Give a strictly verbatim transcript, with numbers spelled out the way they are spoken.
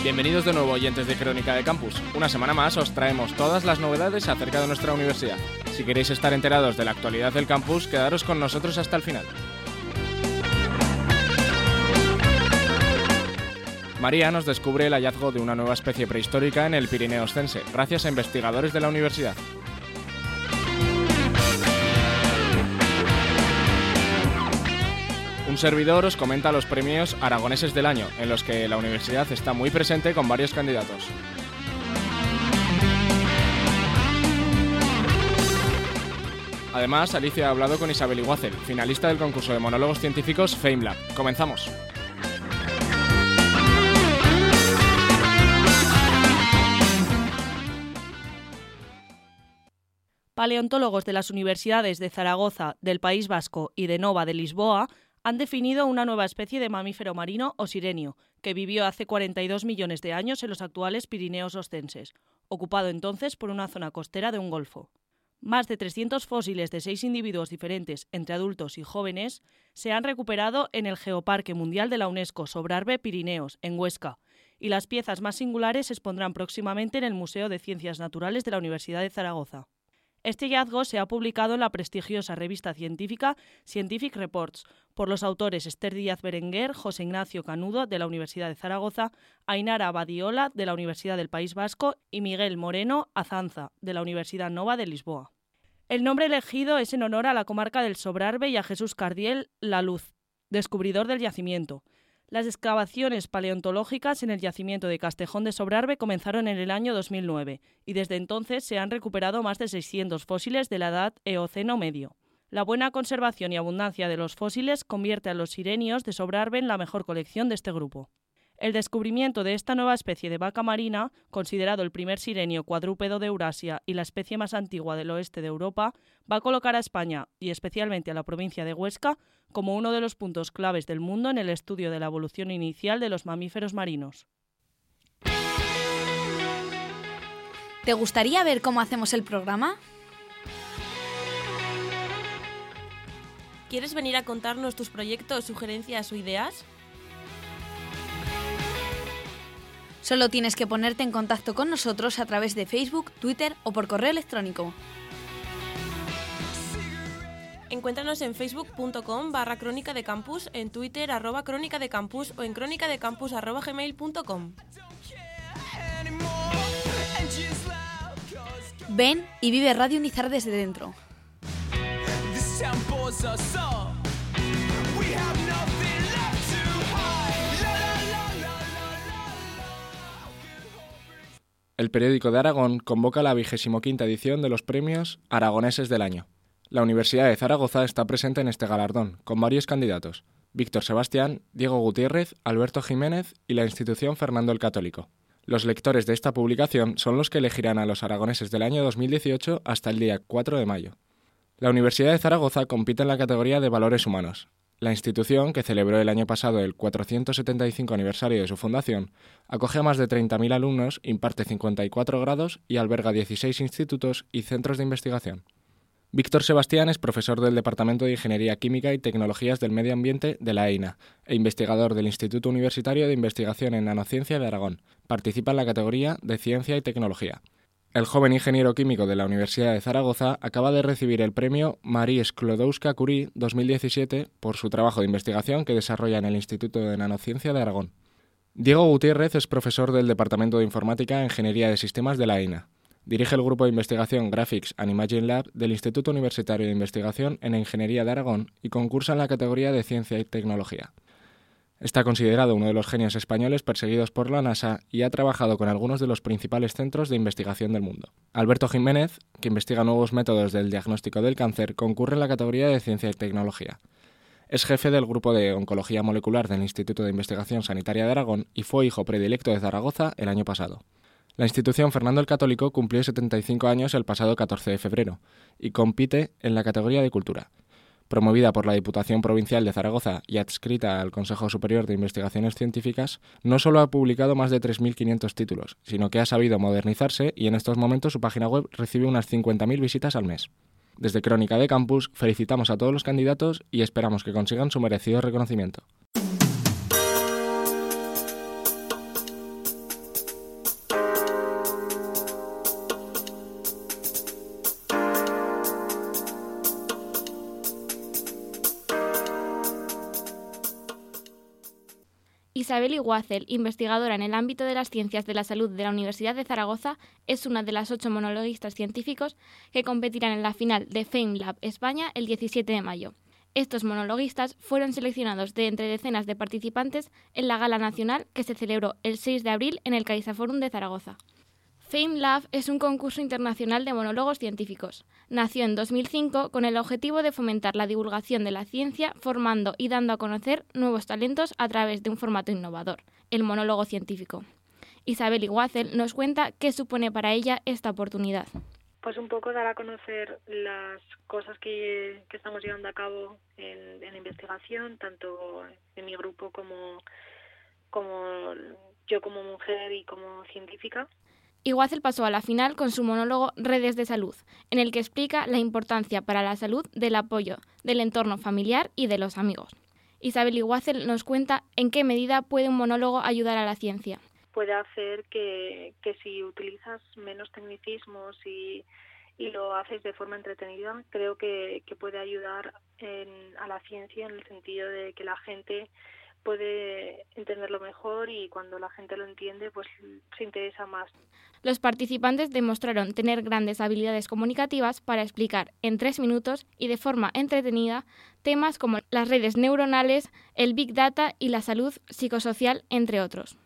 Bienvenidos de nuevo, oyentes de Crónica de Campus. Una semana más os traemos todas las novedades acerca de nuestra universidad. Si queréis estar enterados de la actualidad del campus, quedaros con nosotros hasta el final. María nos descubre el hallazgo de una nueva especie prehistórica en el Pirineo Oscense, gracias a investigadores de la universidad. Un servidor os comenta los premios aragoneses del año, en los que la universidad está muy presente con varios candidatos. Además, Alicia ha hablado con Isabel Iguazel, finalista del concurso de monólogos científicos FameLab. ¡Comenzamos! Paleontólogos de las universidades de Zaragoza, del País Vasco y de Nova de Lisboa han definido una nueva especie de mamífero marino osirenio, que vivió hace cuarenta y dos millones de años en los actuales Pirineos oscenses, ocupado entonces por una zona costera de un golfo. Más de trescientos fósiles de seis individuos diferentes, entre adultos y jóvenes, se han recuperado en el Geoparque Mundial de la UNESCO Sobrarbe Pirineos, en Huesca, y las piezas más singulares se expondrán próximamente en el Museo de Ciencias Naturales de la Universidad de Zaragoza. Este hallazgo se ha publicado en la prestigiosa revista científica Scientific Reports por los autores Esther Díaz Berenguer, José Ignacio Canudo, de la Universidad de Zaragoza, Ainara Badiola, de la Universidad del País Vasco, y Miguel Moreno Azanza, de la Universidad Nova de Lisboa. El nombre elegido es en honor a la comarca del Sobrarbe y a Jesús Cardiel La Luz, descubridor del yacimiento. Las excavaciones paleontológicas en el yacimiento de Castejón de Sobrarbe comenzaron en el año dos mil nueve y desde entonces se han recuperado más de seiscientos fósiles de la edad Eoceno medio. La buena conservación y abundancia de los fósiles convierte a los sirenios de Sobrarbe en la mejor colección de este grupo. El descubrimiento de esta nueva especie de vaca marina, considerado el primer sirenio cuadrúpedo de Eurasia y la especie más antigua del oeste de Europa, va a colocar a España, y especialmente a la provincia de Huesca, como uno de los puntos claves del mundo en el estudio de la evolución inicial de los mamíferos marinos. ¿Te gustaría ver cómo hacemos el programa? ¿Quieres venir a contarnos tus proyectos, sugerencias o ideas? Solo tienes que ponerte en contacto con nosotros a través de Facebook, Twitter o por correo electrónico. Encuéntranos en facebook.com barra crónica de campus, en Twitter arroba crónica de campus o en crónica de campus arroba gmail punto com. Ven y vive Radio Nizar desde dentro. El periódico de Aragón convoca la vigésimo quinta edición de los premios aragoneses del año. La Universidad de Zaragoza está presente en este galardón, con varios candidatos: Víctor Sebastián, Diego Gutiérrez, Alberto Jiménez y la institución Fernando el Católico. Los lectores de esta publicación son los que elegirán a los aragoneses del año dos mil dieciocho hasta el día cuatro de mayo. La Universidad de Zaragoza compite en la categoría de Valores Humanos. La institución, que celebró el año pasado el cuatrocientos setenta y cinco aniversario de su fundación, acoge a más de treinta mil alumnos, imparte cincuenta y cuatro grados y alberga dieciséis institutos y centros de investigación. Víctor Sebastián es profesor del Departamento de Ingeniería Química y Tecnologías del Medio Ambiente de la EINA e investigador del Instituto Universitario de Investigación en Nanociencia de Aragón. Participa en la categoría de Ciencia y Tecnología. El joven ingeniero químico de la Universidad de Zaragoza acaba de recibir el premio Marie Sklodowska-Curie dos mil diecisiete por su trabajo de investigación que desarrolla en el Instituto de Nanociencia de Aragón. Diego Gutiérrez es profesor del Departamento de Informática e Ingeniería de Sistemas de la EINA. Dirige el grupo de investigación Graphics and Imaging Lab del Instituto Universitario de Investigación en Ingeniería de Aragón y concursa en la categoría de Ciencia y Tecnología. Está considerado uno de los genios españoles perseguidos por la NASA y ha trabajado con algunos de los principales centros de investigación del mundo. Alberto Jiménez, que investiga nuevos métodos del diagnóstico del cáncer, concurre en la categoría de Ciencia y Tecnología. Es jefe del grupo de Oncología Molecular del Instituto de Investigación Sanitaria de Aragón y fue hijo predilecto de Zaragoza el año pasado. La institución Fernando el Católico cumplió setenta y cinco años el pasado catorce de febrero y compite en la categoría de Cultura. Promovida por la Diputación Provincial de Zaragoza y adscrita al Consejo Superior de Investigaciones Científicas, no solo ha publicado más de tres mil quinientos títulos, sino que ha sabido modernizarse y en estos momentos su página web recibe unas cincuenta mil visitas al mes. Desde Crónica de Campus felicitamos a todos los candidatos y esperamos que consigan su merecido reconocimiento. Isabel Iguazel, investigadora en el ámbito de las ciencias de la salud de la Universidad de Zaragoza, es una de las ocho monologuistas científicos que competirán en la final de FameLab España el diecisiete de mayo. Estos monologuistas fueron seleccionados de entre decenas de participantes en la Gala Nacional que se celebró el seis de abril en el CaixaForum de Zaragoza. FameLab es un concurso internacional de monólogos científicos. Nació en dos mil cinco con el objetivo de fomentar la divulgación de la ciencia, formando y dando a conocer nuevos talentos a través de un formato innovador, el monólogo científico. Isabel Iguazel nos cuenta qué supone para ella esta oportunidad. Pues un poco dar a conocer las cosas que, que estamos llevando a cabo en, en investigación, tanto en mi grupo como, como yo como mujer y como científica. Iguazel pasó a la final con su monólogo Redes de Salud, en el que explica la importancia para la salud del apoyo del entorno familiar y de los amigos. Isabel Iguazel nos cuenta en qué medida puede un monólogo ayudar a la ciencia. Puede hacer que, que si utilizas menos tecnicismos y, y lo haces de forma entretenida, creo que, que puede ayudar en, a la ciencia en el sentido de que la gente puede entenderlo mejor y cuando la gente lo entiende, pues se interesa más. Los participantes demostraron tener grandes habilidades comunicativas para explicar en tres minutos y de forma entretenida temas como las redes neuronales, el Big Data y la salud psicosocial, entre otros.